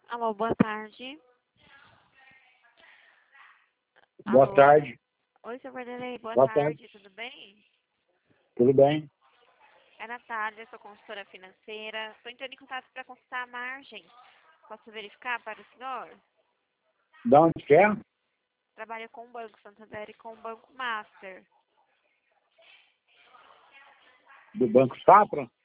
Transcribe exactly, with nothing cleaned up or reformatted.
Alô, boa tarde. Boa Alô. tarde. Oi, seu Vanderlei, boa, Boa tarde. tarde. Tudo bem? Tudo bem? É Natália, sou consultora financeira. Estou entrando em contato para consultar a margem. Posso verificar para o senhor? Da onde que é? Trabalho com o Banco Santander e com o Banco Master. Do Banco Safra?